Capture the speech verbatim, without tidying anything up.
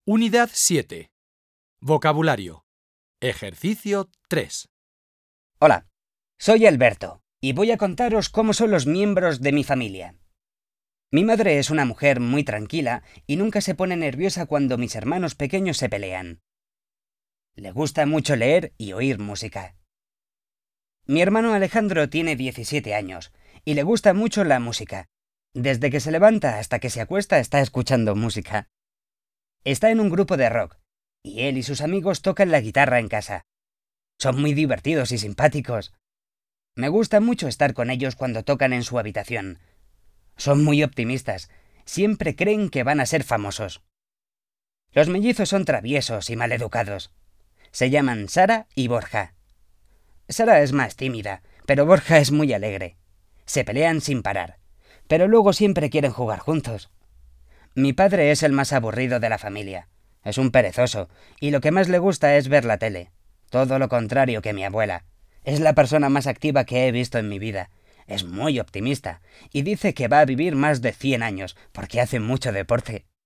Unidad siete. Vocabulario. Ejercicio tres. Hola, soy Alberto y voy a contaros cómo son los miembros de mi familia. Mi madre es una mujer muy tranquila y nunca se pone nerviosa cuando mis hermanos pequeños se pelean. Le gusta mucho leer y oír música. Mi hermano Alejandro tiene diecisiete años y le gusta mucho la música. Desde que se levanta hasta que se acuesta está escuchando música. Está en un grupo de rock y él y sus amigos tocan la guitarra en casa. Son muy divertidos y simpáticos. Me gusta mucho estar con ellos cuando tocan en su habitación. Son muy optimistas. Siempre creen que van a ser famosos. Los mellizos son traviesos y maleducados. Se llaman Sara y Borja. Sara es más tímida, pero Borja es muy alegre. Se pelean sin parar, pero luego siempre quieren jugar juntos. Mi padre es el más aburrido de la familia. Es un perezoso, y lo que más le gusta es ver la tele. Todo lo contrario que mi abuela. Es la persona más activa que he visto en mi vida. Es muy optimista, y dice que va a vivir más de cien años, porque hace mucho deporte.